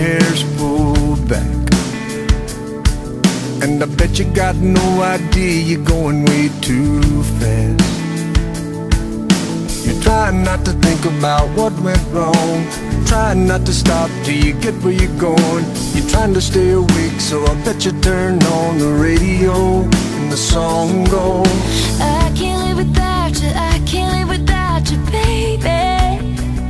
hair's pulled back. And I bet you got no idea you're going way too fast. You're trying not to think about what went wrong, trying not to stop till you get where you're going. You're trying to stay awake, so I bet you turn on the radio and the song goes, I can't live without you, I can't live without you, baby.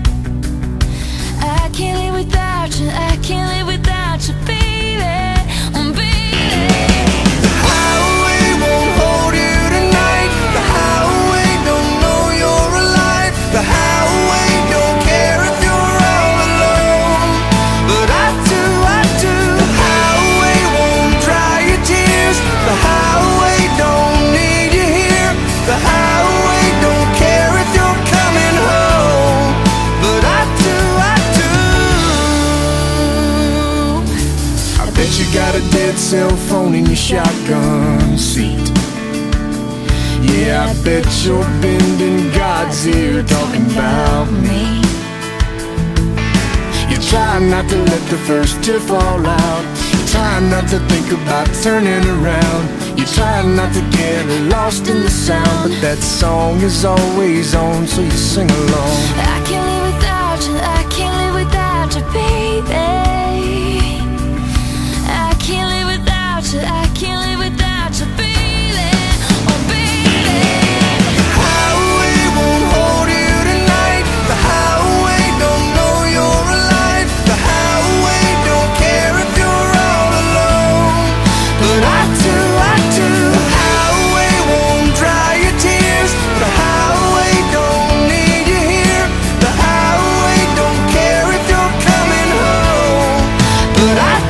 I can't live without you, I can't live without you, baby. Baby. the highway won't hold you tonight. The highway don't know you're alive. The highway don't care if you're all alone, but I do, I do. The highway won't dry your tears. The highway don't need you here. The highway don't care if you're coming home, but I do, I do. I bet you got a dead cell phone in your shotgun seat. Yeah, I bet you're bending God's ear talking about me. You try not to let the first tear fall out. You try not to think about turning around. You try not to get lost in the sound, but that song is always on, so you sing along. I can't live without you, I can't live without you, baby. I can't live without you, I can't live without you, baby. Oh, baby. The highway won't hold you tonight. The highway don't know you're alive. The highway don't care if you're all alone, but I do, I do. The highway won't dry your tears. The highway don't need you here. The highway don't care if you're coming home, but I